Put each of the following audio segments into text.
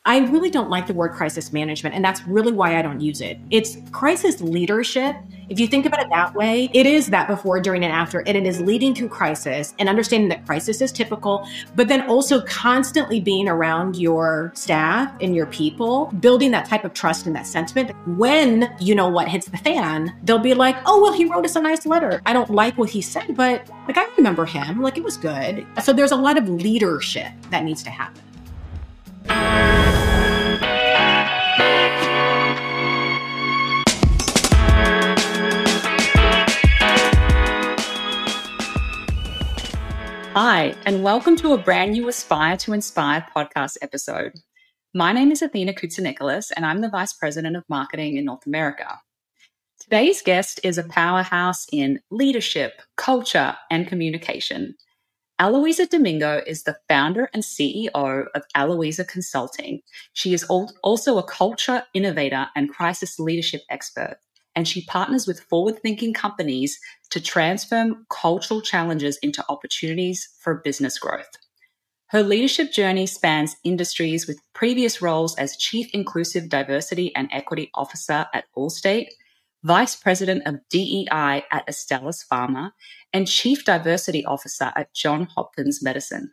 I really don't like the word crisis management, and that's really why I don't use it. It's crisis leadership. If you think about it that way, it is that before, during, and after, and it is leading through crisis and understanding that crisis is typical, but then also constantly being around your staff and your people, building that type of trust and that sentiment. When you know what hits the fan, they'll be like, oh, well, he wrote us a nice letter. I don't like what he said, but like, I remember him, like, it was good. So there's a lot of leadership that needs to happen. Hi, and welcome to a brand new Aspire to Inspire podcast episode. My name is Athena Kutsa-Nicholas, and I'm the Vice President of Marketing in North America. Today's guest is a powerhouse in leadership, culture, and communication. Aloisa Domingo is the founder and CEO of Aloisa Consulting. She is also a culture innovator and crisis leadership expert, and she partners with forward-thinking companies to transform cultural challenges into opportunities for business growth. Her leadership journey spans industries with previous roles as Chief Inclusive Diversity and Equity Officer at Allstate, Vice President of DEI at Astellas Pharma, and Chief Diversity Officer at Johns Hopkins Medicine.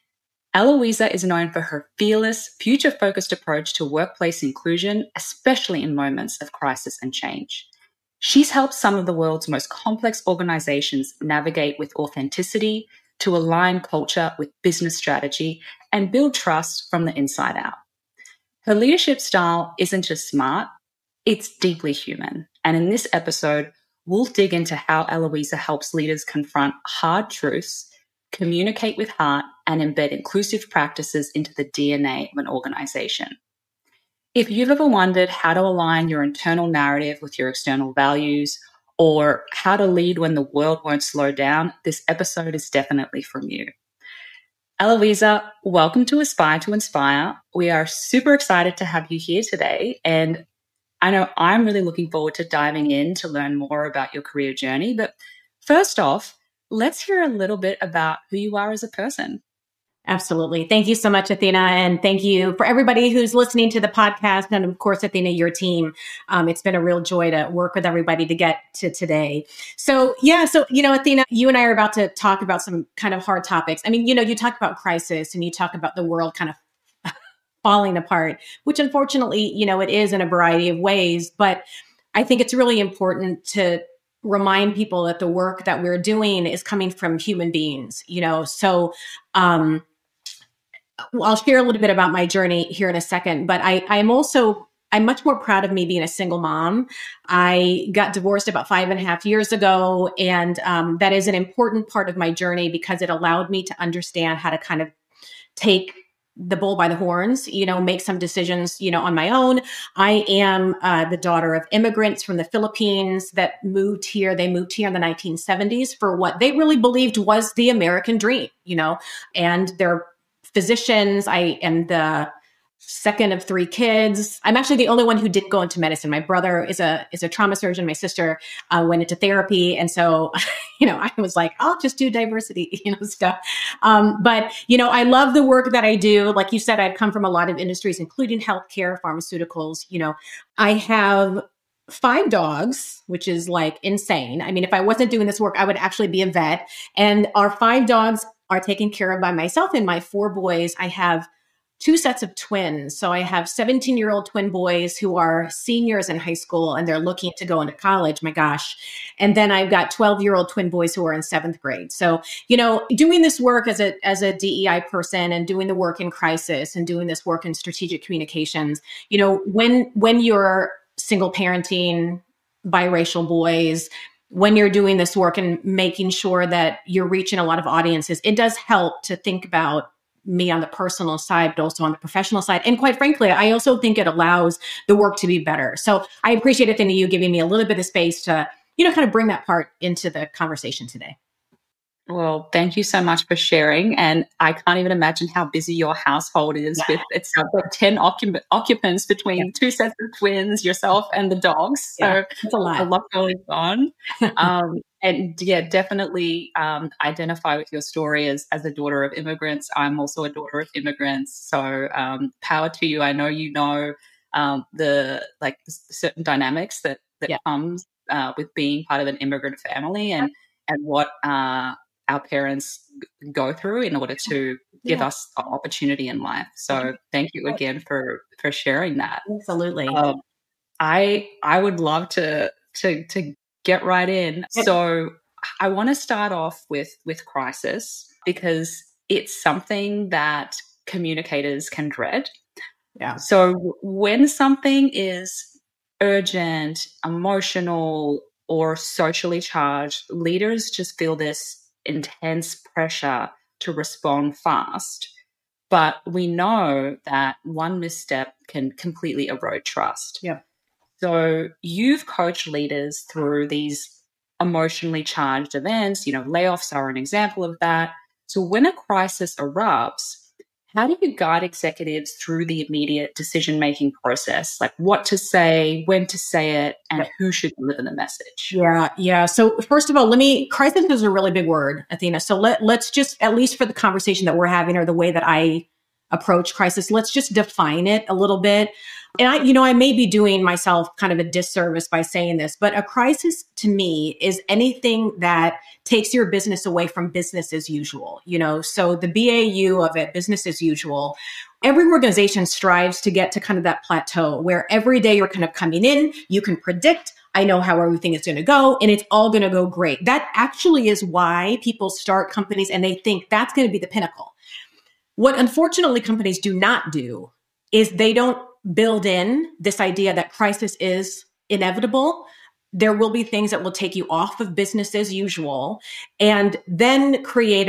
Aloisa is known for her fearless, future-focused approach to workplace inclusion, especially in moments of crisis and change. She's helped some of the world's most complex organizations navigate with authenticity to align culture with business strategy and build trust from the inside out. Her leadership style isn't just smart, it's deeply human. And in this episode, we'll dig into how Aloisa helps leaders confront hard truths, communicate with heart, and embed inclusive practices into the DNA of an organization. If you've ever wondered how to align your internal narrative with your external values, or how to lead when the world won't slow down, this episode is definitely from you. Aloisa, welcome to Aspire to Inspire. We are super excited to have you here today, and I know I'm really looking forward to diving in to learn more about your career journey. But first off, let's hear a little bit about who you are as a person. Absolutely. Thank you so much, Athena. And thank you for everybody who's listening to the podcast. And of course, Athena, your team. It's been a real joy to work with everybody to get to today. So Athena, you and I are about to talk about some kind of hard topics. I mean, you talk about crisis and you talk about the world kind of falling apart, which unfortunately, it is in a variety of ways. But I think it's really important to remind people that the work that we're doing is coming from human beings, So I'll share a little bit about my journey here in a second, but I'm much more proud of me being a single mom. I got divorced about 5.5 years ago, and that is an important part of my journey because it allowed me to understand how to kind of take the bull by the horns, make some decisions, on my own. I am the daughter of immigrants from the Philippines that moved here. They moved here in the 1970s for what they really believed was the American dream, and they're physicians. I am the second of 3 kids. I'm actually the only one who didn't go into medicine. My brother is a trauma surgeon. My sister went into therapy. And so, I was like, I'll just do diversity, stuff. But I love the work that I do. Like you said, I've come from a lot of industries, including healthcare, pharmaceuticals. I have 5 dogs, which is like insane. I mean, if I wasn't doing this work, I would actually be a vet. And our 5 dogs are taken care of by myself and my 4 boys. I have 2 sets of twins. So I have 17-year-old twin boys who are seniors in high school and they're looking to go into college. My gosh. And then I've got 12-year-old twin boys who are in 7th grade. So, doing this work as a DEI person and doing the work in crisis and doing this work in strategic communications, when you're single parenting biracial boys, when you're doing this work and making sure that you're reaching a lot of audiences, it does help to think about me on the personal side, but also on the professional side. And quite frankly, I also think it allows the work to be better. So I appreciate it, Athena, you giving me a little bit of space to, kind of bring that part into the conversation today. Well, thank you so much for sharing. And I can't even imagine how busy your household is with, it sounds like 10 occupants between 2 sets of twins, yourself and the dogs. So it's a lot going on. And yeah, definitely identify with your story as a daughter of immigrants. I'm also a daughter of immigrants. So power to you. I know you know the certain dynamics that Yeah. comes with being part of an immigrant family and what our parents go through in order to give Yeah. us an opportunity in life. So thank you again for sharing that. Absolutely. I would love to get right in. So I want to start off with crisis because it's something that communicators can dread. Yeah. So when something is urgent, emotional, or socially charged, leaders just feel this intense pressure to respond fast. But we know that one misstep can completely erode trust. Yeah. So you've coached leaders through these emotionally charged events. Layoffs are an example of that. So when a crisis erupts, how do you guide executives through the immediate decision-making process? Like what to say, when to say it, and who should deliver the message? Yeah. Yeah. So first of all, crisis is a really big word, Athena. So let's just, at least for the conversation that we're having or the way that I approach crisis, let's just define it a little bit. And I may be doing myself kind of a disservice by saying this, but a crisis to me is anything that takes your business away from business as usual, so the BAU of it, business as usual. Every organization strives to get to kind of that plateau where every day you're kind of coming in, you can predict, I know how everything is going to go, and it's all going to go great. That actually is why people start companies and they think that's going to be the pinnacle. What unfortunately companies do not do is they don't build in this idea that crisis is inevitable. There will be things that will take you off of business as usual and then create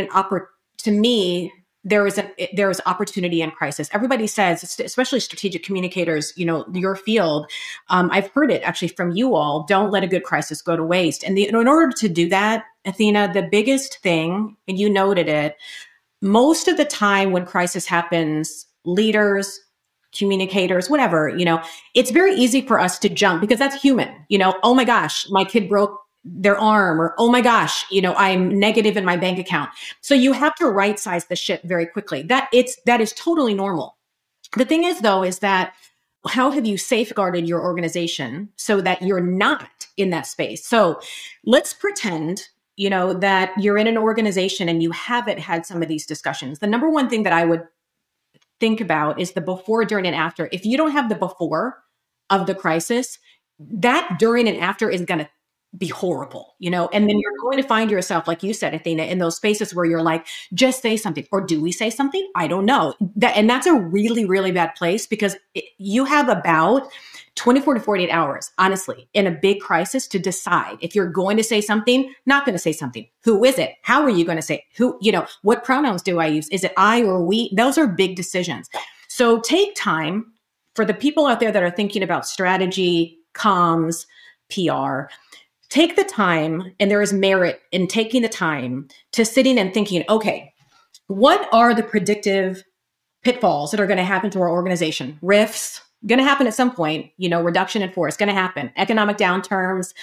to me, there is opportunity in crisis. Everybody says, especially strategic communicators, your field. I've heard it actually from you all. Don't let a good crisis go to waste. And in order to do that, Athena, the biggest thing, and you noted it, most of the time when crisis happens, leaders, communicators, whatever, it's very easy for us to jump because that's human. Oh my gosh, my kid broke their arm, or oh my gosh, I'm negative in my bank account. So you have to right size the ship very quickly. That is totally normal. The thing is though, is that how have you safeguarded your organization so that you're not in that space? So let's pretend that you're in an organization and you haven't had some of these discussions. The number one thing that I would think about is the before, during, and after. If you don't have the before of the crisis, that during and after is going to be horrible, and then you're going to find yourself, like you said, Athena, in those spaces where you're like, just say something, or do we say something? I don't know. And that's a really, really bad place because you have about 24 to 48 hours, honestly, in a big crisis to decide if you're going to say something, not going to say something. Who is it? How are you going to say it? Who, what pronouns do I use? Is it I or we? Those are big decisions. So take time for the people out there that are thinking about strategy, comms, PR. Take the time, and there is merit in taking the time to sitting and thinking, okay, what are the predictive pitfalls that are going to happen to our organization? Rifts, going to happen at some point, reduction in force, going to happen. Economic downturns,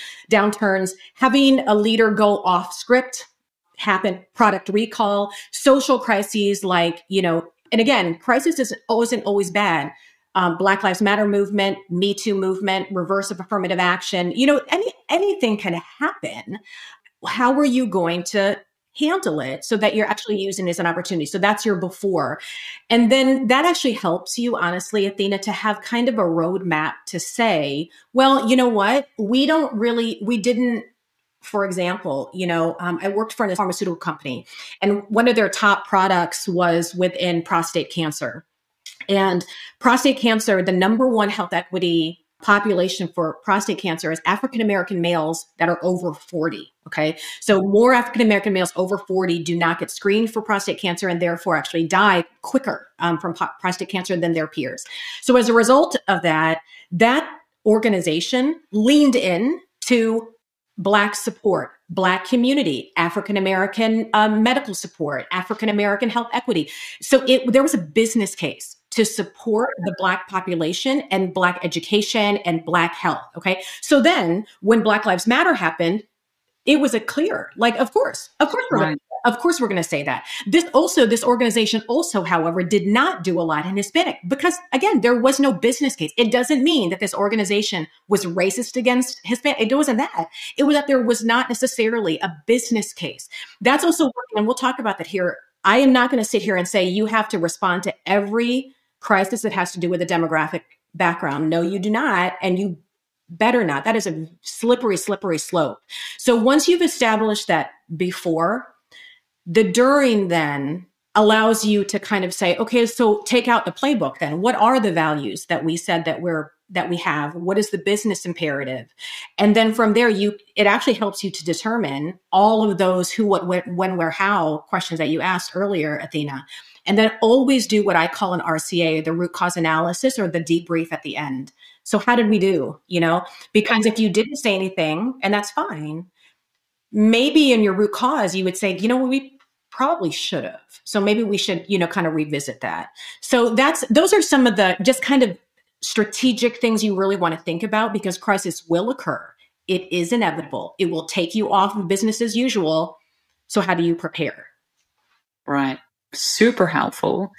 having a leader go off script, happen, product recall, social crises like, and again, crisis isn't always bad. Black Lives Matter movement, Me Too movement, reverse of affirmative action, anything can happen. How are you going to handle it so that you're actually using it as an opportunity? So that's your before. And then that actually helps you, honestly, Athena, to have kind of a roadmap to say, well, you know what? For example, I worked for a pharmaceutical company, and one of their top products was within prostate cancer. And prostate cancer, the number one health equity population for prostate cancer is African-American males that are over 40. Okay. So more African-American males over 40 do not get screened for prostate cancer and therefore actually die quicker from prostate cancer than their peers. So as a result of that organization leaned in to Black support, Black community, African-American medical support, African-American health equity. So there was a business case to support the Black population and Black education and Black health. Okay. So then when Black Lives Matter happened, it was a clear, like, Right. of course we're going to say that. This organization also, however, did not do a lot in Hispanic because, again, there was no business case. It doesn't mean that this organization was racist against Hispanic. It wasn't that. It was that there was not necessarily a business case. That's also working, and we'll talk about that here. I am not going to sit here and say you have to respond to every crisis that has to do with a demographic background. No, you do not, and you better not. That is a slippery, slippery slope. So once you've established that before, the during then allows you to kind of say, okay, so take out the playbook then. What are the values that we said that we have? What is the business imperative? And then from there, it actually helps you to determine all of those who, what, when, where, how questions that you asked earlier, Athena. And then always do what I call an RCA, the root cause analysis, or the debrief at the end. So how did we do? Because if you didn't say anything, and that's fine, maybe in your root cause, you would say, we probably should have. So maybe we should, kind of revisit that. So those are some of the just kind of strategic things you really want to think about, because crisis will occur. It is inevitable. It will take you off of business as usual. So how do you prepare? Right. Super helpful.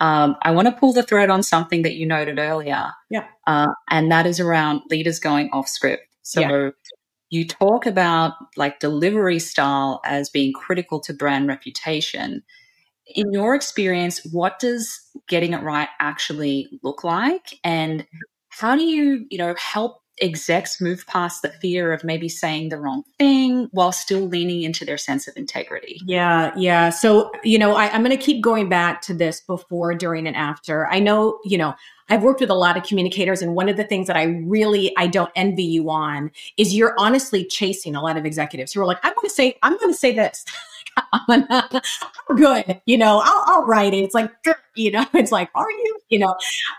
I want to pull the thread on something that you noted earlier. Yeah. And that is around leaders going off script. So you talk about like delivery style as being critical to brand reputation. In your experience, what does getting it right actually look like? And how do you, help execs move past the fear of maybe saying the wrong thing while still leaning into their sense of integrity? Yeah. So, I'm going to keep going back to this before, during, and after. I know, I've worked with a lot of communicators, and one of the things that I don't envy you on is you're honestly chasing a lot of executives who are like, I'm going to say this. I'm good. I'll write it. It's like, it's like, are you,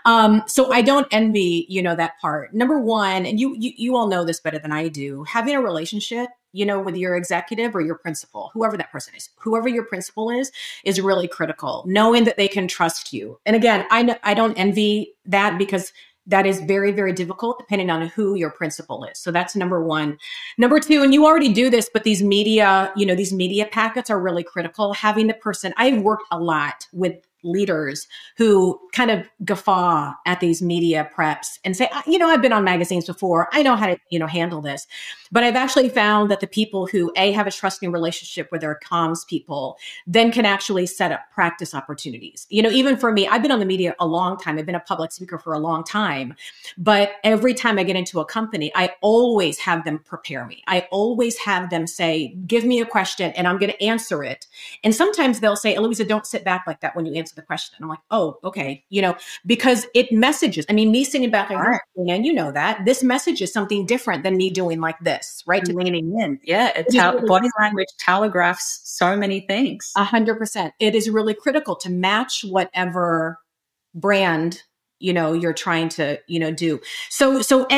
so I don't envy, that part. Number one, and you all know this better than I do, having a relationship, with your executive or your principal, whoever that person is, whoever your principal is really critical. Knowing that they can trust you. And again, I don't envy that, because that is very, very difficult depending on who your principal is. So that's number one. Number two, and you already do this, but these media packets are really critical. Having the person, I've worked a lot with leaders who kind of guffaw at these media preps and say, I've been on magazines before. I know how to, handle this. But I've actually found that the people who have a trusting relationship with their comms people then can actually set up practice opportunities. Even for me, I've been on the media a long time. I've been a public speaker for a long time. But every time I get into a company, I always have them prepare me. I always have them say, give me a question and I'm going to answer it. And sometimes they'll say, Eloisa, don't sit back like that when you answer the question. I'm like, oh, okay. Because it messages. me sitting back like, and that this message is something different than me doing like this, right? Leaning in. Yeah. Body language telegraphs so many things. 100%. It is really critical to match whatever brand, you're trying to, do. So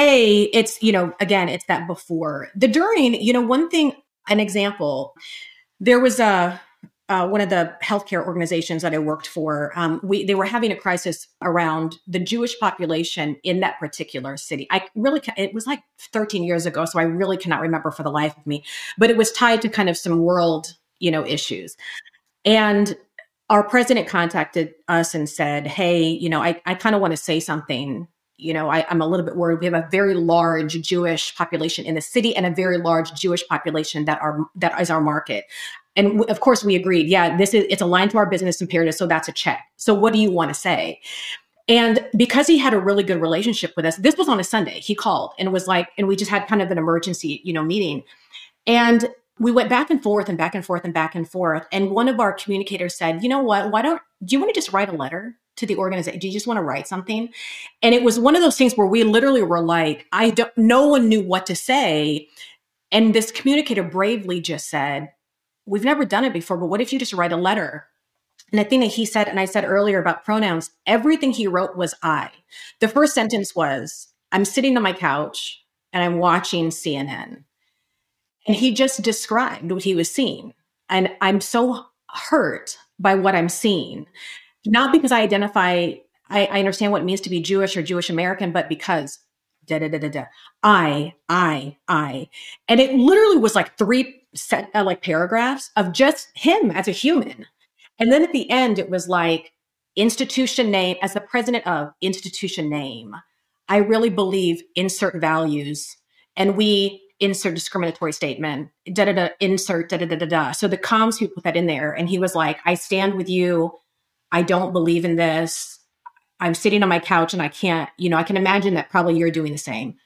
it's, again, it's that before. The during, one thing, an example, there was one of the healthcare organizations that I worked for, they were having a crisis around the Jewish population in that particular city. It was like 13 years ago, so I really cannot remember for the life of me, but it was tied to kind of some world, issues. And our president contacted us and said, hey, I kind of want to say something. I'm a little bit worried. We have a very large Jewish population in the city and a very large Jewish population that is our market. And of course we agreed, it's aligned to our business imperative. So that's a check. So what do you want to say? And because he had a really good relationship with us, this was on a Sunday, he called and was like, and we just had kind of an emergency, meeting. And we went back and forth and back and forth and back and forth. And one of our communicators said, you know what, do you want to just write a letter to the organization? Do you just want to write something? And it was one of those things where we literally were like, no one knew what to say. And this communicator bravely just said, we've never done it before, but what if you just write a letter? And the thing that he said, and I said earlier about pronouns, everything he wrote was I. The first sentence was, I'm sitting on my couch and I'm watching CNN. And he just described what he was seeing. And I'm so hurt by what I'm seeing, not because I understand what it means to be Jewish or Jewish American, but because I. And it literally was like set like paragraphs of just him as a human. And then at the end, it was like institution name as the president of institution name. I really believe insert values, and we insert discriminatory statement, da da da, insert da da da da da. So the comms people put that in there, and he was like, I stand with you. I don't believe in this. I'm sitting on my couch and I can't, I can imagine that probably you're doing the same,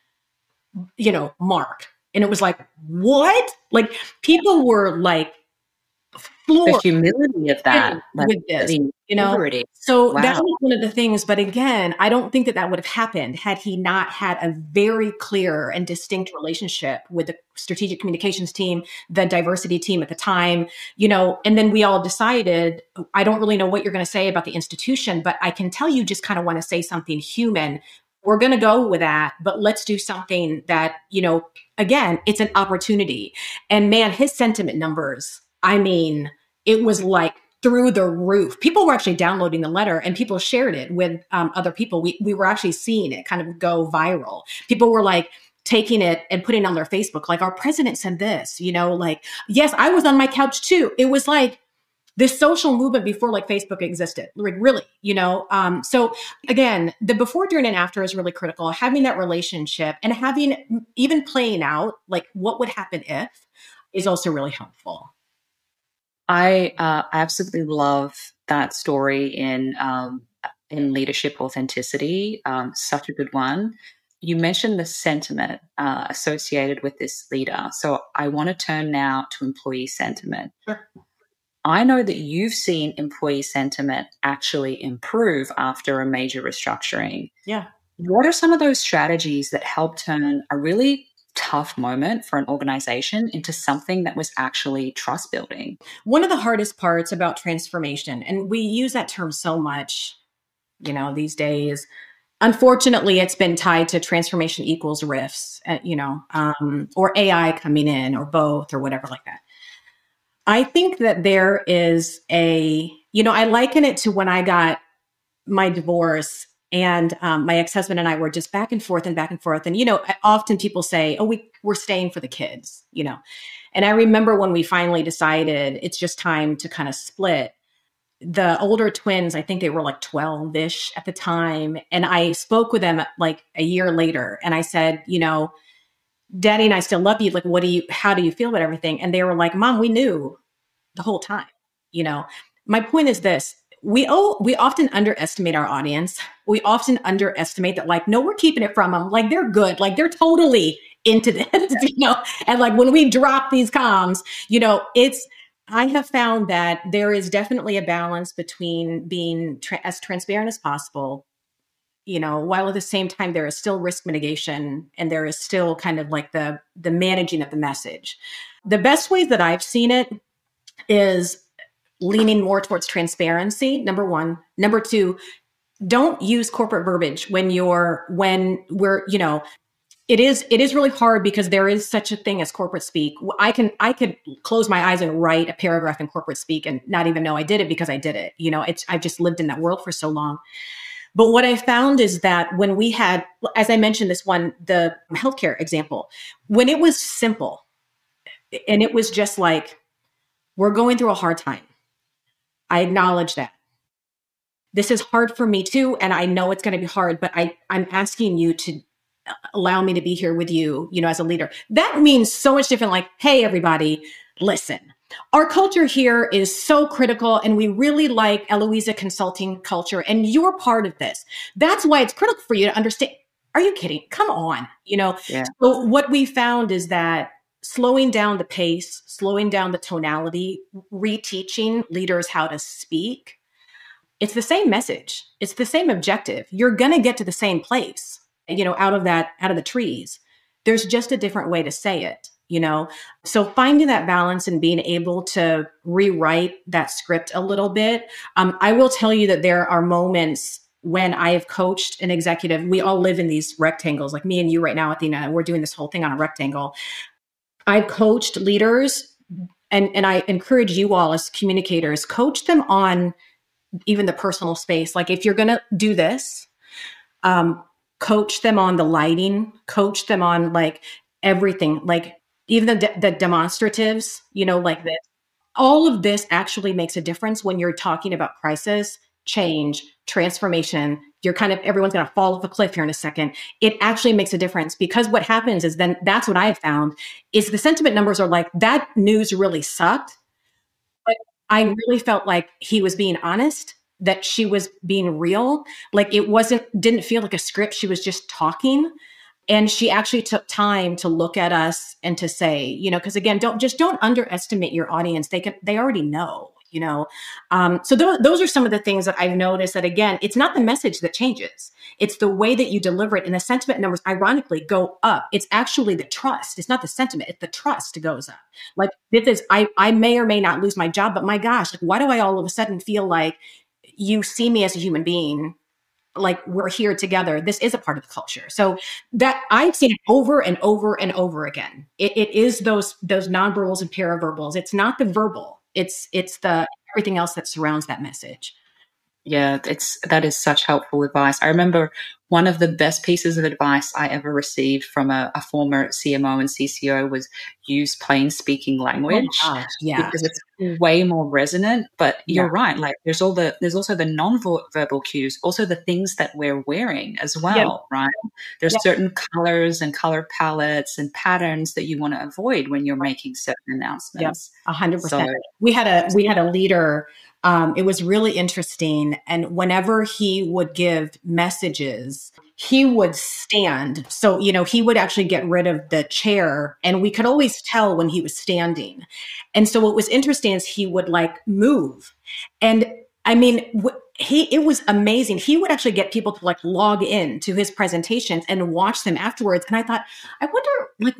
Mark. And it was like, what? Like people were like, the humility of that, with this, So wow. That was one of the things. But again, I don't think that would have happened had he not had a very clear and distinct relationship with the strategic communications team, the diversity team at the time, and then we all decided, I don't really know what you're going to say about the institution, but I can tell you just kind of want to say something human. We're going to go with that, but let's do something that, again, it's an opportunity. And man, his sentiment numbers, I mean, it was like through the roof. People were actually downloading the letter and people shared it with other people. We were actually seeing it kind of go viral. People were like taking it and putting it on their Facebook, like our president said this, like, yes, I was on my couch too. It was like this social movement before like Facebook existed, like really, so again, the before, during, and after is really critical. Having that relationship and having even playing out like what would happen if is also really helpful. I absolutely love that story in leadership authenticity. Such a good one. You mentioned the sentiment associated with this leader. So I want to turn now to employee sentiment. Sure. I know that you've seen employee sentiment actually improve after a major restructuring. Yeah. What are some of those strategies that help turn a really tough moment for an organization into something that was actually trust building? One of the hardest parts about transformation, and we use that term so much, these days, unfortunately, it's been tied to transformation equals risks, or AI coming in or both or whatever like that. I think that there is I liken it to when I got my divorce and my ex-husband and I were just back and forth. And, often people say, oh, we're staying for the kids, And I remember when we finally decided it's just time to kind of split. The older twins, I think they were like 12-ish at the time. And I spoke with them like a year later. And I said, Daddy and I still love you. Like, how do you feel about everything? And they were like, Mom, we knew the whole time. My point is this. We often underestimate our audience. We often underestimate that, like, no, we're keeping it from them. Like, they're good. Like, they're totally into this, and like when we drop these comms, I have found that there is definitely a balance between being as transparent as possible, while at the same time there is still risk mitigation and there is still kind of like the managing of the message. The best ways that I've seen it is leaning more towards transparency, number one. Number two, don't use corporate verbiage when we're, it is really hard because there is such a thing as corporate speak. I could close my eyes and write a paragraph in corporate speak and not even know I did it because I did it. I've just lived in that world for so long. But what I found is that when we had, as I mentioned, the healthcare example, when it was simple and it was just like, we're going through a hard time. I acknowledge that. This is hard for me too, and I know it's going to be hard, but I'm asking you to allow me to be here with you, as a leader. That means so much different. Like, hey, everybody, listen. Our culture here is so critical, and we really like Eloisa consulting culture, and you're part of this. That's why it's critical for you to understand. Are you kidding? Come on, Yeah. So what we found is that slowing down the pace, slowing down the tonality, reteaching leaders how to speak. It's the same message. It's the same objective. You're going to get to the same place, out of the trees. There's just a different way to say it, So finding that balance and being able to rewrite that script a little bit. I will tell you that there are moments when I have coached an executive. We all live in these rectangles, like me and you right now, Athena. We're doing this whole thing on a rectangle. I've coached leaders, and I encourage you all as communicators, coach them on even the personal space. Like, if you're going to do this, coach them on the lighting, coach them on like everything. Like, even the demonstratives, like this. All of this actually makes a difference when you're talking about crisis, change, transformation. You're everyone's going to fall off a cliff here in a second. It actually makes a difference, because what happens is, then that's what I have found, is the sentiment numbers are like, that news really sucked. But I really felt like he was being honest, that she was being real. Like, didn't feel like a script. She was just talking. And she actually took time to look at us and to say, because again, don't underestimate your audience. They already know, So those are some of the things that I've noticed, that again, it's not the message that changes. It's the way that you deliver it. And the sentiment numbers, ironically, go up. It's actually the trust. It's not the sentiment. It's the trust goes up. Like, this is, I may or may not lose my job, but my gosh, like, why do I all of a sudden feel like you see me as a human being? Like, we're here together. This is a part of the culture. So that I've seen it over and over and over again. It is those nonverbals and paraverbals. It's not the verbal. It's the everything else that surrounds that message. Yeah, that is such helpful advice. I remember one of the best pieces of advice I ever received from a former CMO and CCO was use plain speaking language. Oh my gosh, yeah. Because it's way more resonant. But you're right. Like, there's also the non-verbal cues, also the things that we're wearing as well, right? There's certain colors and color palettes and patterns that you want to avoid when you're making certain announcements. 100%. So, we had a leader. It was really interesting. And whenever he would give messages, he would stand. So, he would actually get rid of the chair, and we could always tell when he was standing. And so what was interesting is he would move. And I mean, it was amazing. He would actually get people to log in to his presentations and watch them afterwards. And I thought, I wonder,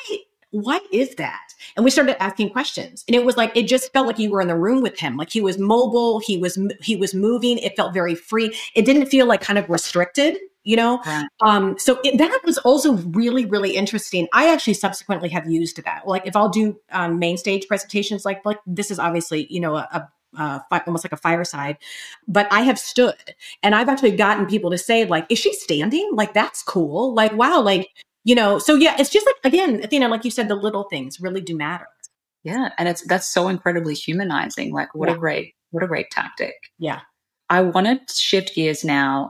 why is that? And we started asking questions, and it was it just felt like you were in the room with him. Like, he was mobile, he was moving. It felt very free. It didn't feel kind of restricted, Right. So that was also really, really interesting. I actually subsequently have used that. If I'll do main stage presentations, like this is obviously, almost like a fireside, but I have stood, and I've actually gotten people to say, is she standing? That's cool. Wow. So yeah, it's just again, Athena, like you said, the little things really do matter. Yeah. And that's so incredibly humanizing. What a great tactic. Yeah. I want to shift gears now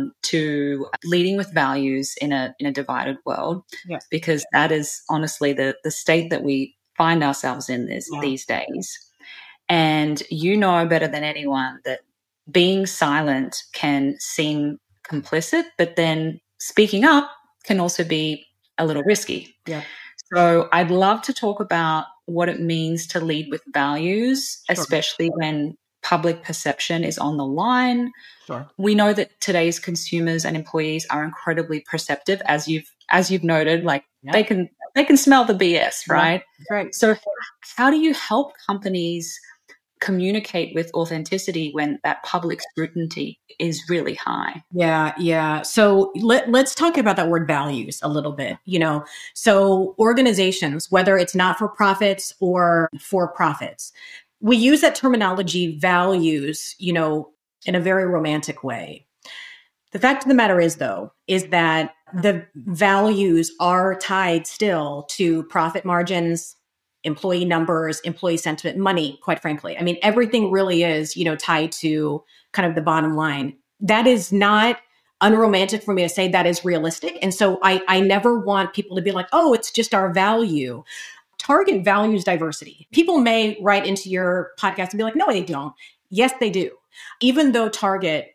to leading with values in a divided world, because that is honestly the state that we find ourselves in these days. And you know better than anyone that being silent can seem complicit, but then speaking up can also be a little risky. Yeah. So I'd love to talk about what it means to lead with values, especially when public perception is on the line. Sure. We know that today's consumers and employees are incredibly perceptive, as you've noted. They can smell the BS, right? Right. So how do you help companies communicate with authenticity when that public scrutiny is really high? Yeah. So let's talk about that word values a little bit. So organizations, whether it's not for profits or for profits, we use that terminology values, in a very romantic way. The fact of the matter is, though, is that the values are tied still to profit margins, employee numbers, employee sentiment, money, quite frankly. I mean, everything really is, tied to kind of the bottom line. That is not unromantic for me to say. That is realistic. And so I never want people to be like, oh, it's just our value. Target values diversity. People may write into your podcast and be like, no, they don't. Yes, they do. Even though Target,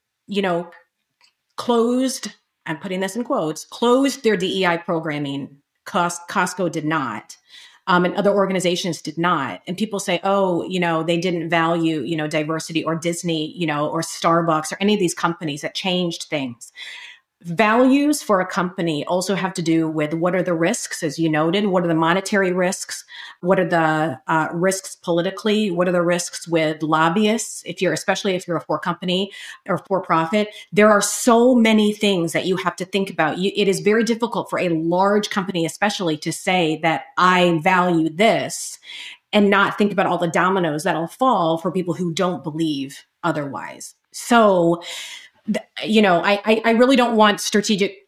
closed, I'm putting this in quotes, closed their DEI programming, Costco did not. And other organizations did not. And people say, oh, they didn't value, diversity, or Disney, or Starbucks, or any of these companies that changed things. Values for a company also have to do with what are the risks, as you noted, what are the monetary risks, what are the risks politically, what are the risks with lobbyists, especially if you're a for company or for profit. There are so many things that you have to think about. It is very difficult for a large company, especially, to say that I value this and not think about all the dominoes that'll fall for people who don't believe otherwise. So I really don't want strategic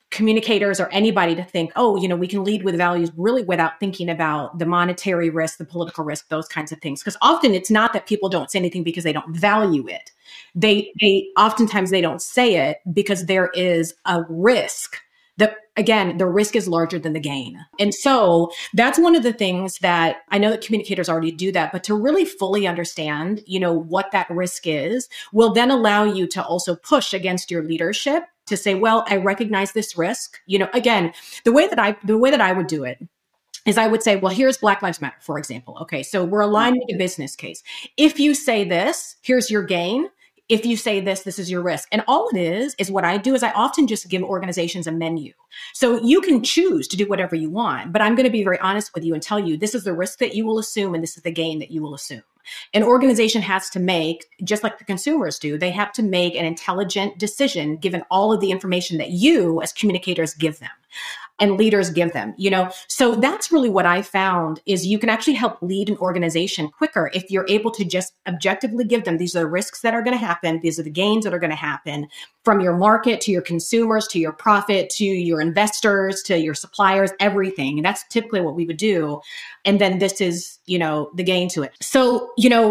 communicators or anybody to think, oh, we can lead with values really without thinking about the monetary risk, the political risk, those kinds of things. Because often it's not that people don't say anything because they don't value it. They oftentimes they don't say it because there is a risk that, again, the risk is larger than the gain. And so that's one of the things that I know that communicators already do that, but to really fully understand, what that risk is will then allow you to also push against your leadership to say, well, I recognize this risk. Again, the way that I would do it is I would say, well, here's Black Lives Matter, for example. Okay, so we're aligned with a business case. If you say this, here's your gain. If you say this, this is your risk. And all it is what I do is I often just give organizations a menu. So you can choose to do whatever you want, but I'm going to be very honest with you and tell you this is the risk that you will assume and this is the gain that you will assume. An organization has to make, just like the consumers do, they have to make an intelligent decision given all of the information that you as communicators give them and leaders give them, So that's really what I found is you can actually help lead an organization quicker if you're able to just objectively give them, these are the risks that are going to happen. These are the gains that are going to happen from your market to your consumers, to your profit, to your investors, to your suppliers, everything. And that's typically what we would do. And then this is, the gain to it. So,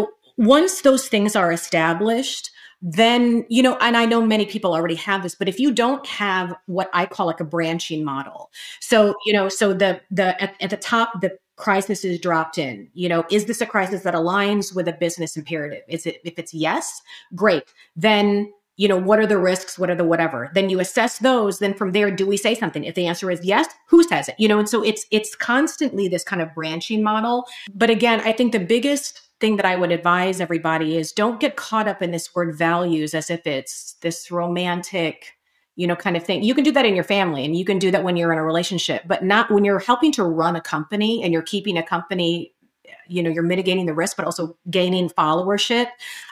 once those things are established, then, and I know many people already have this, but if you don't have what I call like a branching model, so, so at the top, the crisis is dropped in, is this a crisis that aligns with a business imperative? If it's yes, great. Then, what are the risks? What are the whatever? Then you assess those. Then from there, do we say something? If the answer is yes, who says it? And so it's constantly this kind of branching model. But again, I think the biggest thing that I would advise everybody is don't get caught up in this word values as if it's this romantic, kind of thing. You can do that in your family and you can do that when you're in a relationship, but not when you're helping to run a company and you're keeping a company, you're mitigating the risk, but also gaining followership.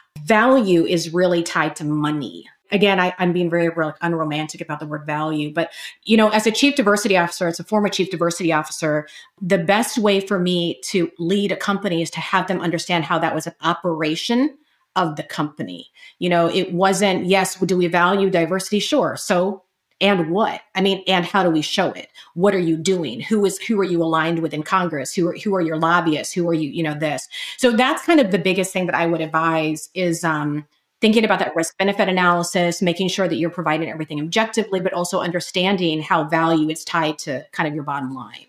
Value is really tied to money. Again, I'm being very unromantic about the word value, but, as a chief diversity officer, as a former chief diversity officer, the best way for me to lead a company is to have them understand how that was an operation of the company. It wasn't, yes, do we value diversity? Sure. So, and what? And how do we show it? What are you doing? Who are you aligned with in Congress? Who are your lobbyists? Who are you, this? So that's kind of the biggest thing that I would advise is, thinking about that risk benefit analysis, making sure that you're providing everything objectively, but also understanding how value is tied to kind of your bottom line.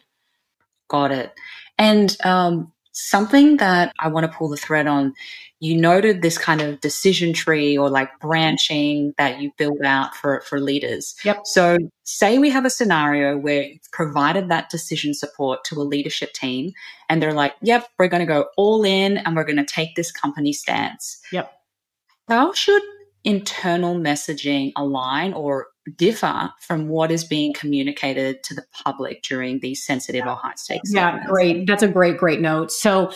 Got it. And something that I want to pull the thread on, you noted this kind of decision tree or like branching that you build out for leaders. Yep. So say we have a scenario where you've provided that decision support to a leadership team and they're like, yep, we're going to go all in and we're going to take this company stance. Yep. How should internal messaging align or differ from what is being communicated to the public during these sensitive or high stakes? Yeah, great. That's a great note. So,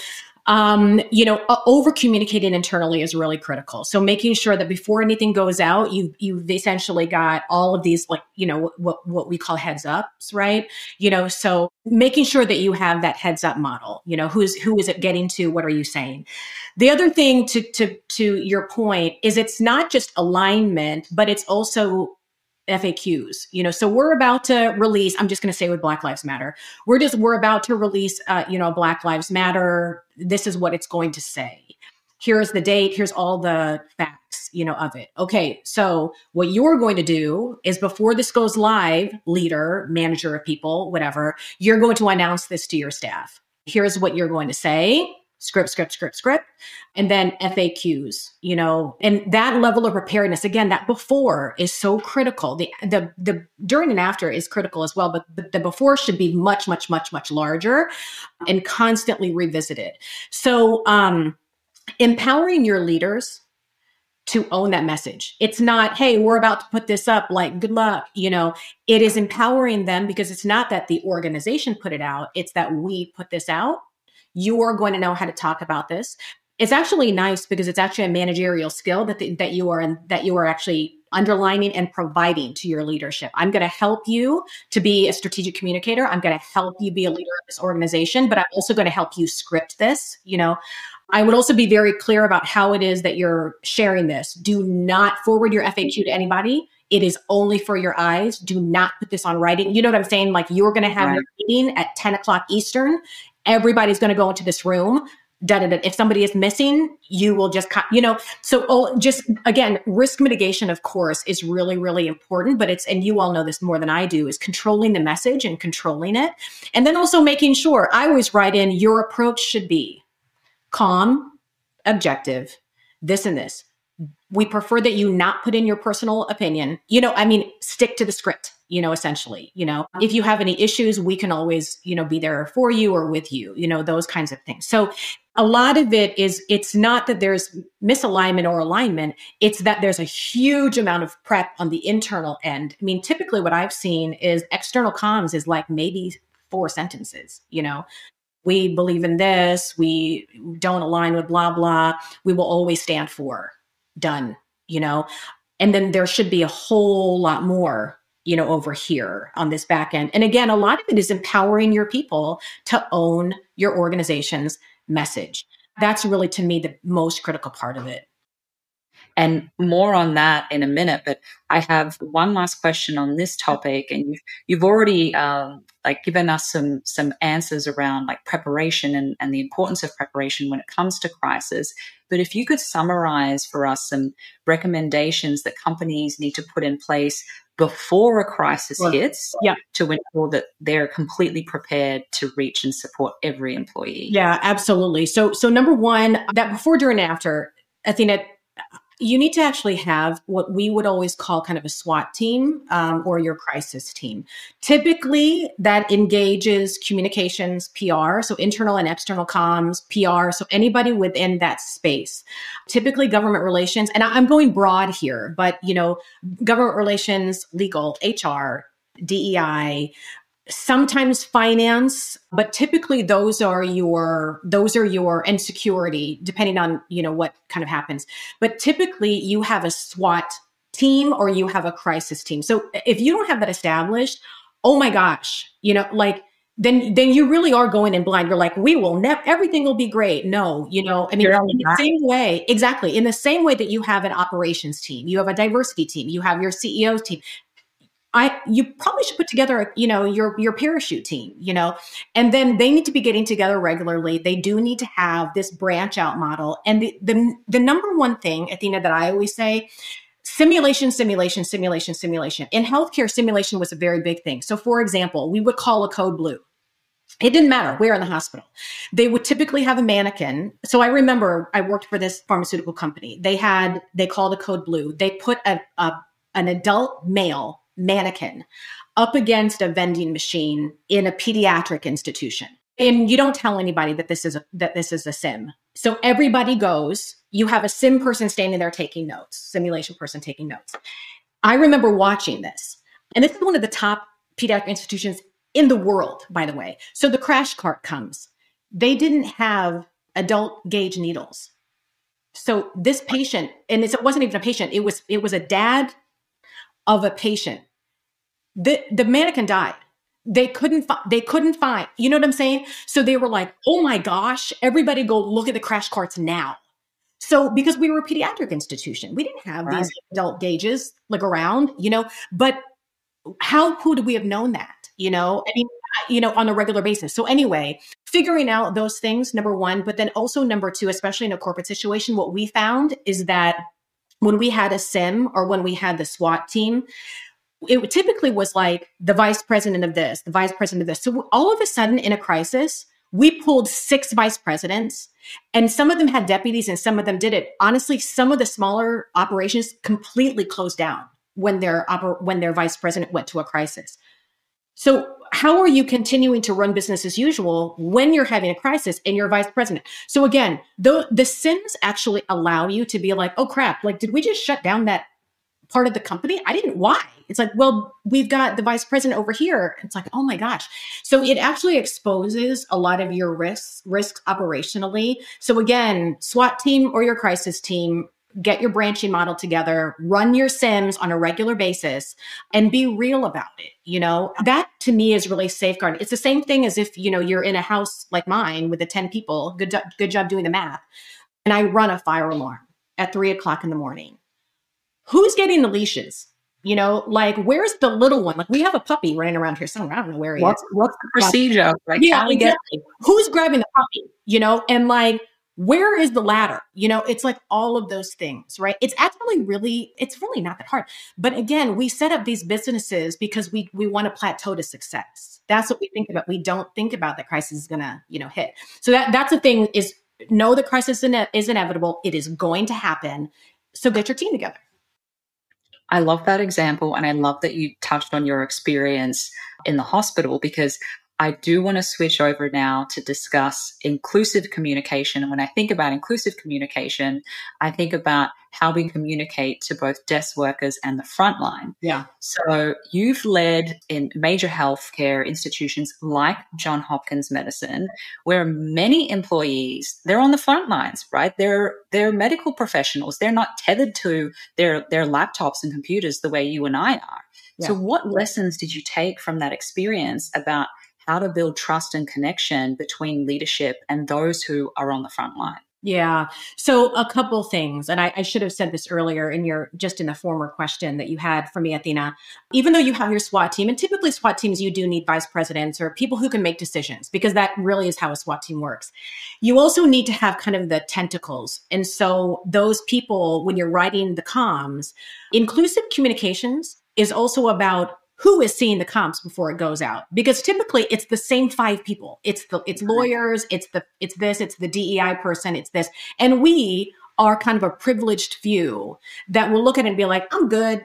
over communicating internally is really critical. So making sure that before anything goes out, you've essentially got all of these, like, what we call heads ups, right? So making sure that you have that heads up model, who is it getting to? What are you saying? The other thing to your point is it's not just alignment, but it's also FAQs, so we're about to release, I'm just going to say with Black Lives Matter, we're about to release, Black Lives Matter. This is what it's going to say. Here's the date. Here's all the facts, of it. Okay. So what you're going to do is before this goes live, leader, manager of people, whatever, you're going to announce this to your staff. Here's what you're going to say. Script, and then FAQs, and that level of preparedness, again, that before is so critical. The during and after is critical as well, but the before should be much, much, much, much larger and constantly revisited. So, empowering your leaders to own that message. It's not, hey, we're about to put this up, like, good luck. It is empowering them because it's not that the organization put it out. It's that we put this out. You are going to know how to talk about this. It's actually nice because it's actually a managerial skill that you are actually underlining and providing to your leadership. I'm going to help you to be a strategic communicator. I'm going to help you be a leader of this organization, but I'm also going to help you script this. I would also be very clear about how it is that you're sharing this. Do not forward your FAQ to anybody. It is only for your eyes. Do not put this on writing. You know what I'm saying? Like, you're going to have your meeting at 10 o'clock Eastern. Everybody's going to go into this room. If somebody is missing, you will just, so just again, risk mitigation, of course, is really, really important, but and you all know this more than I do, is controlling the message and controlling it. And then also making sure, I always write in, your approach should be calm, objective, this and this. We prefer that you not put in your personal opinion, stick to the script, essentially, if you have any issues, we can always, be there for you or with you, those kinds of things. So a lot of it's not that there's misalignment or alignment. It's that there's a huge amount of prep on the internal end. I mean, typically what I've seen is external comms is like maybe 4 sentences, we believe in this. We don't align with blah, blah. We will always stand for. Done, and then there should be a whole lot more, over here on this back end. And again, a lot of it is empowering your people to own your organization's message. That's really, to me, the most critical part of it. And more on that in a minute, but I have one last question on this topic, and you've already given us some answers around like preparation and the importance of preparation when it comes to crisis. But if you could summarize for us some recommendations that companies need to put in place before a crisis hits to ensure that they're completely prepared to reach and support every employee. Yeah, absolutely. So number one, that before, during, and after, Athena, you need to actually have what we would always call kind of a SWAT team or your crisis team. Typically, that engages communications, PR, so internal and external comms, PR, so anybody within that space. Typically, government relations, and I'm going broad here, but government relations, legal, HR, DEI, sometimes finance, but typically those are your and security, depending on, what kind of happens. But typically you have a SWAT team or you have a crisis team. So if you don't have that established, oh my gosh, then you really are going in blind. You're like, everything will be great. No, in the same way, exactly. In the same way that you have an operations team, you have a diversity team, you have your CEO's team. You probably should put together, your parachute team, and then they need to be getting together regularly. They do need to have this branch out model. And the number one thing, Athena, that I always say, simulation. In healthcare, simulation was a very big thing. So for example, we would call a code blue. It didn't matter where in the hospital. They would typically have a mannequin. So I remember I worked for this pharmaceutical company. They called a code blue. They put an adult male mannequin up against a vending machine in a pediatric institution. And you don't tell anybody that this is a sim. So everybody goes, you have a sim person standing there taking notes, simulation person taking notes. I remember watching this. And this is one of the top pediatric institutions in the world, by the way. So the crash cart comes. They didn't have adult gauge needles. So this patient, and it wasn't even a patient, it was a dad of a patient. The mannequin died. They couldn't find, you know what I'm saying? So they were like, oh my gosh, everybody go look at the crash carts now. So because we were a pediatric institution, we didn't have these adult gauges around, but how could we have known that, on a regular basis? So anyway, figuring out those things, number one, but then also number two, especially in a corporate situation, what we found is that when we had a SIM or when we had the SWAT team, it typically was like the vice president of this, the vice president of this. So all of a sudden in a crisis, we pulled 6 vice presidents, and some of them had deputies and some of them didn't. Honestly, some of the smaller operations completely closed down when their vice president went to a crisis. So how are you continuing to run business as usual when you're having a crisis and you're vice president? So again, the SIMs actually allow you to be like, oh crap, did we just shut down that part of the company? I didn't. Why? It's like, well, we've got the vice president over here. It's like, oh my gosh. So it actually exposes a lot of your risks operationally. So again, SWAT team or your crisis team, get your branching model together, run your SIMs on a regular basis, and be real about it. That to me is really safeguarding. It's the same thing as if, you're in a house like mine with the 10 people, good job doing the math. And I run a fire alarm at 3:00 in the morning. Who's getting the leashes? Like, where's the little one? Like, we have a puppy running around here somewhere. I don't know where he is. What's the procedure? Like, yeah, how we get exactly. Who's grabbing the puppy, and like, where is the ladder? It's like all of those things, right? It's really not that hard. But again, we set up these businesses because we want to plateau to success. That's what we think about. We don't think about that crisis is gonna, hit. So that's the thing is, know the crisis is inevitable. It is going to happen. So get your team together. I love that example. And I love that you touched on your experience in the hospital, because I do want to switch over now to discuss inclusive communication. And when I think about inclusive communication, I think about how we communicate to both desk workers and the frontline. Yeah. So you've led in major healthcare institutions like Johns Hopkins Medicine, where many employees, they're on the front lines, right? They're medical professionals. They're not tethered to their laptops and computers the way you and I are. Yeah. So what lessons did you take from that experience about how to build trust and connection between leadership and those who are on the front line? Yeah. So a couple things, and I should have said this earlier in the former question that you had for me, Athena. Even though you have your SWAT team, and typically SWAT teams, you do need vice presidents or people who can make decisions, because that really is how a SWAT team works. You also need to have kind of the tentacles. And so those people, when you're writing the comms, inclusive communications is also about who is seeing the comps before it goes out, because typically it's the same 5 people. It's lawyers, it's the DEI person, it's this. And we are kind of a privileged few that will look at it and be like, I'm good.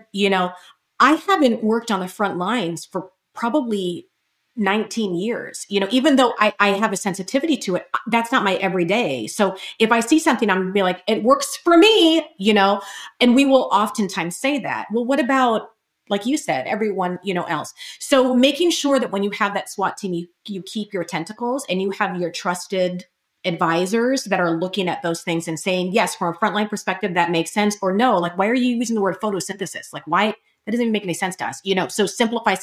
I haven't worked on the front lines for probably 19 years, even though I have a sensitivity to it, that's not my everyday. So if I see something, I'm gonna be like, it works for me, and we will oftentimes say that. Well, what about, like you said, everyone, else. So making sure that when you have that SWAT team, you keep your tentacles and you have your trusted advisors that are looking at those things and saying, yes, from a frontline perspective, that makes sense, or no, like, why are you using the word photosynthesis? Like, why? That doesn't even make any sense to us, so simplify.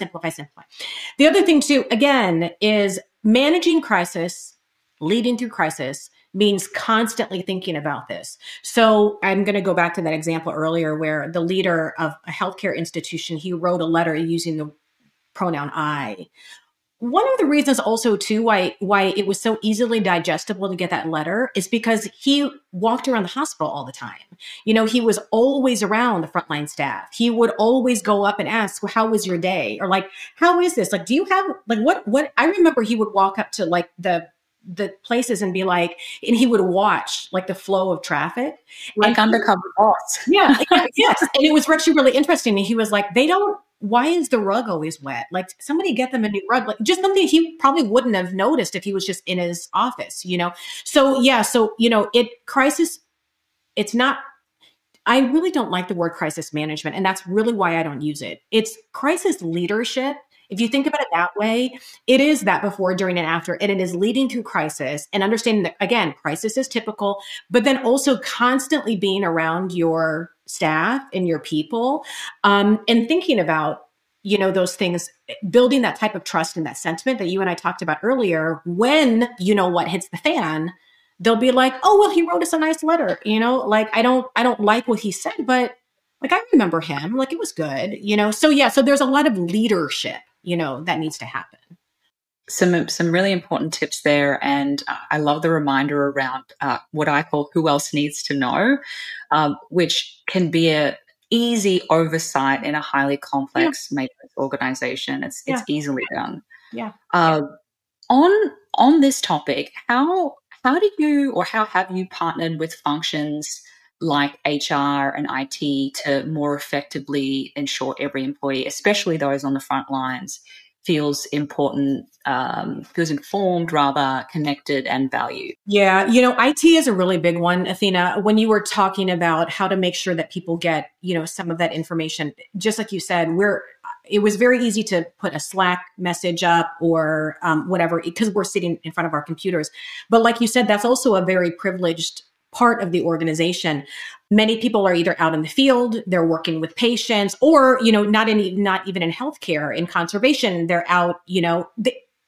The other thing too, again, is managing crisis, leading through crisis, means constantly thinking about this. So I'm going to go back to that example earlier where the leader of a healthcare institution, he wrote a letter using the pronoun I. One of the reasons also too why it was so easily digestible to get that letter is because he walked around the hospital all the time. He was always around the frontline staff. He would always go up and ask, well, how was your day? Or like, how is this? Like, do you have, like, what? I remember he would walk up to like the places and be like, and he would watch like the flow of traffic. Like undercover boss. Yeah. Yes. And it was actually really interesting. And he was like, why is the rug always wet? Like, somebody get them a new rug, like just something he probably wouldn't have noticed if he was just in his office, So yeah. So, crisis, it's not, I really don't like the word crisis management. And that's really why I don't use it. It's crisis leadership. If you think about it that way, it is that before, during, and after, and it is leading through crisis and understanding that, again, crisis is typical, but then also constantly being around your staff and your people, and thinking about, those things, building that type of trust and that sentiment that you and I talked about earlier. When, what hits the fan, they'll be like, oh, well, he wrote us a nice letter, like, I don't like what he said, but like, I remember him, like, it was good, So yeah, so there's a lot of leadership, that needs to happen. Some really important tips there. And I love the reminder around what I call who else needs to know, which can be a easy oversight in a highly complex matrix organization. It's easily done. Yeah. On this topic, how did you, or how have you partnered with functions like HR and IT to more effectively ensure every employee, especially those on the front lines, feels important, feels informed, rather connected and valued? Yeah. IT is a really big one, Athena. When you were talking about how to make sure that people get, some of that information, just like you said, it was very easy to put a Slack message up or whatever, because we're sitting in front of our computers. But like you said, that's also a very privileged part of the organization. Many people are either out in the field, they're working with patients, or, not even in healthcare, in conservation, they're out,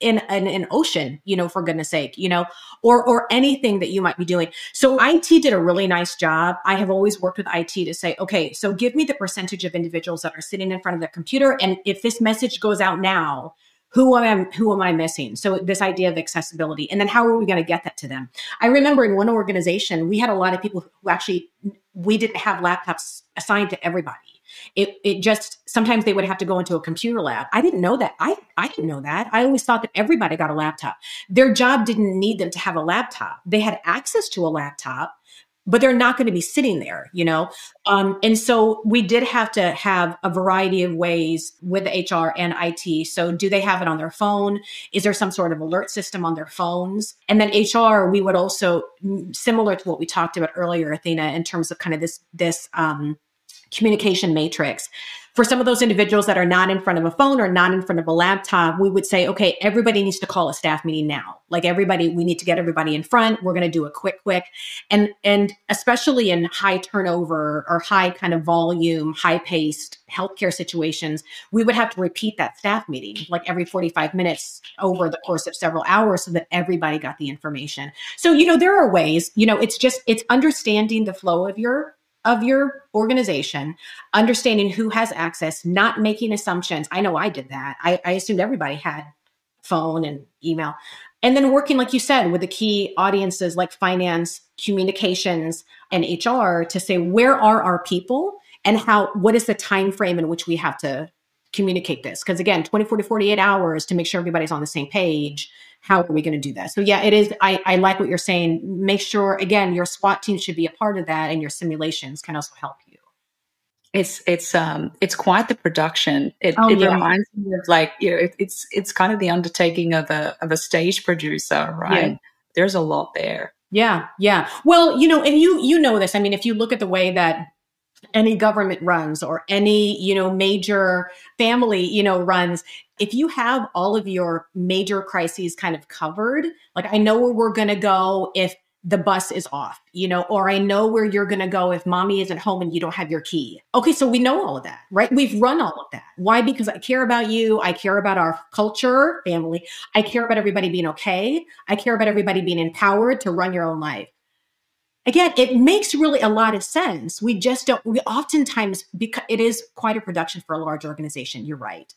in an ocean, for goodness sake, or anything that you might be doing. So IT did a really nice job. I have always worked with IT to say, okay, so give me the percentage of individuals that are sitting in front of the computer. And if this message goes out now, who am I missing? So this idea of accessibility, and then how are we going to get that to them? I remember in one organization, we had a lot of people who actually, we didn't have laptops assigned to everybody. It just, sometimes they would have to go into a computer lab. I didn't know that. I didn't know that. I always thought that everybody got a laptop. Their job didn't need them to have a laptop. They had access to a laptop, but they're not going to be sitting there, And so we did have to have a variety of ways with HR and IT. So do they have it on their phone? Is there some sort of alert system on their phones? And then HR, we would also, similar to what we talked about earlier, Athena, in terms of kind of this communication matrix. For some of those individuals that are not in front of a phone or not in front of a laptop, we would say, okay, everybody needs to call a staff meeting now. Like everybody, we need to get everybody in front. We're going to do a quick. And especially in high turnover or high kind of volume, high paced healthcare situations, we would have to repeat that staff meeting like every 45 minutes over the course of several hours so that everybody got the information. So, there are ways, it's understanding the flow of your organization, understanding who has access, not making assumptions. I know I did that. I assumed everybody had phone and email. And then working, like you said, with the key audiences like finance, communications, and HR to say, where are our people and what is the time frame in which we have to communicate this? Because again, 24 to 48 hours to make sure everybody's on the same page. How are we going to do that? So yeah, it is. I like what you're saying. Make sure, again, your SWAT team should be a part of that, and your simulations can also help you. It's quite the production. It reminds me of it's kind of the undertaking of a stage producer, right? Yeah. There's a lot there. Yeah. Well, and you know this. I mean, if you look at the way that any government runs or any, major family, runs, if you have all of your major crises kind of covered, like I know where we're going to go if the bus is off, or I know where you're going to go if mommy isn't home and you don't have your key. Okay. So we know all of that, right? We've run all of that. Why? Because I care about you. I care about our culture, family. I care about everybody being okay. I care about everybody being empowered to run your own life. Again, it makes really a lot of sense. We just don't, we oftentimes, because it is quite a production for a large organization. You're right,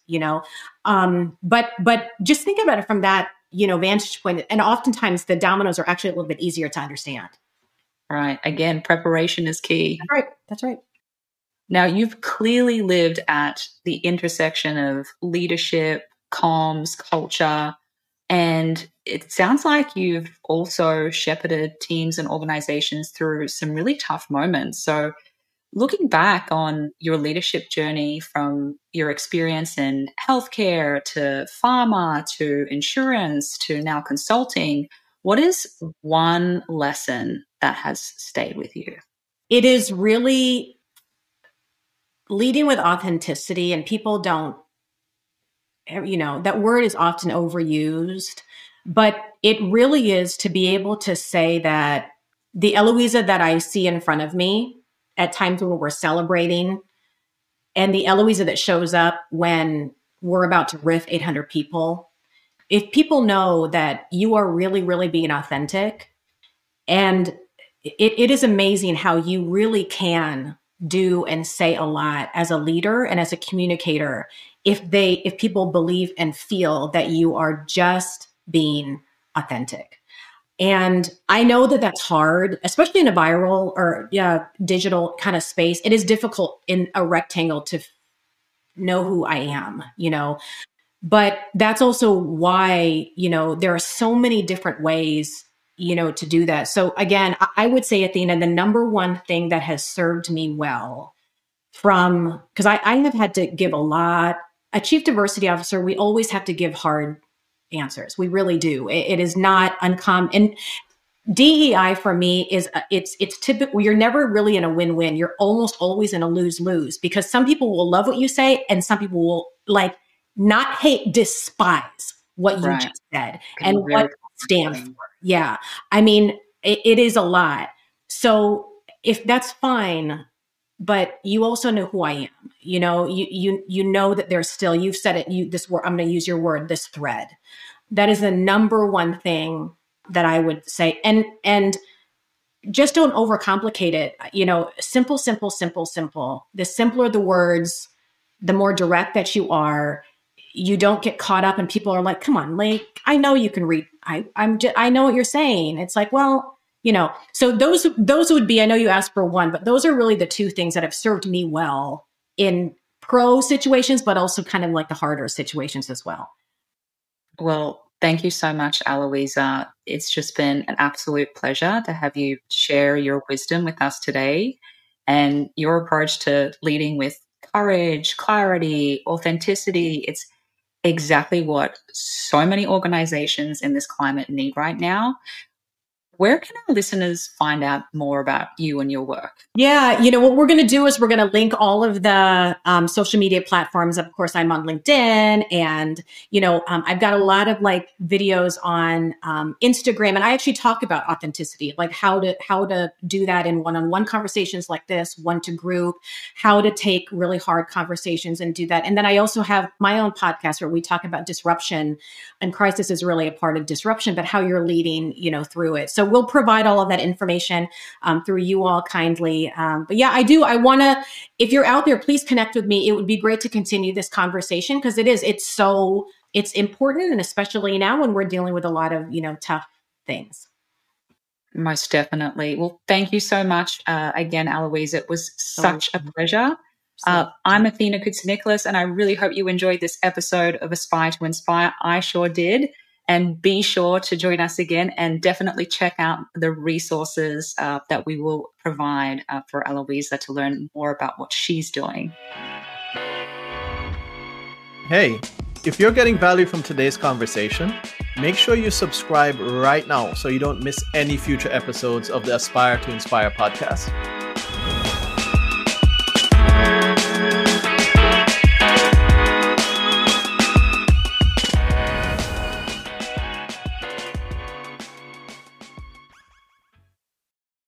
but just think about it from that, vantage point. And oftentimes the dominoes are actually a little bit easier to understand. Right. Again, preparation is key. That's right. Now, you've clearly lived at the intersection of leadership, comms, culture, and it sounds like you've also shepherded teams and organizations through some really tough moments. So looking back on your leadership journey from your experience in healthcare to pharma to insurance to now consulting, what is one lesson that has stayed with you? It is really leading with authenticity, and people don't, that word is often overused, but it really is to be able to say that the Eloisa that I see in front of me at times when we're celebrating, and the Eloisa that shows up when we're about to riff 800 people, if people know that you are really, really being authentic, and it is amazing how you really can do and say a lot as a leader and as a communicator if people believe and feel that you are just being authentic. And I know that that's hard, especially in a viral or digital kind of space. It is difficult in a rectangle to know who I am, but that's also why, there are so many different ways, to do that. So again, I would say, Athena, the number one thing that has served me well because I have had to give a chief diversity officer, we always have to give hard answers. We really do. It is not uncommon. And DEI for me is it's typical. You're never really in a win-win. You're almost always in a lose-lose, because some people will love what you say and some people will not hate, despise what you just said and what it stands for. Yeah. I mean, it is a lot. So if that's fine, but you also know who I am, you know that there's still, you've said it, this word, I'm going to use your word, this thread. That is the number one thing that I would say. And just don't overcomplicate it. Simple, simple, simple, simple. The simpler the words, the more direct that you are. You don't get caught up and people are like, come on, like, I know you can read. I know what you're saying. It's like, well, so those would be, I know you asked for one, but those are really the two things that have served me well in pro situations, but also kind of like the harder situations as well. Well, thank you so much, Aloisa. It's just been an absolute pleasure to have you share your wisdom with us today and your approach to leading with courage, clarity, authenticity. It's exactly what so many organizations in this climate need right now. Where can our listeners find out more about you and your work? Yeah, what we're going to do is we're going to link all of the social media platforms. Of course, I'm on LinkedIn, and I've got a lot of like videos on Instagram, and I actually talk about authenticity, like how to do that in one-on-one conversations like this, one to group, how to take really hard conversations and do that. And then I also have my own podcast where we talk about disruption, and crisis is really a part of disruption, but how you're leading, through it. So we'll provide all of that information through you all kindly. But yeah, I want to, if you're out there, please connect with me. It would be great to continue this conversation because it's important. And especially now when we're dealing with a lot of, tough things. Most definitely. Well, thank you so much again, Aloisa. It was such a pleasure. I'm Athena Kutsinikolas, and I really hope you enjoyed this episode of Aspire to Inspire. I sure did. And be sure to join us again and definitely check out the resources that we will provide for Aloisa to learn more about what she's doing. Hey, if you're getting value from today's conversation, make sure you subscribe right now so you don't miss any future episodes of the Aspire to Inspire podcast.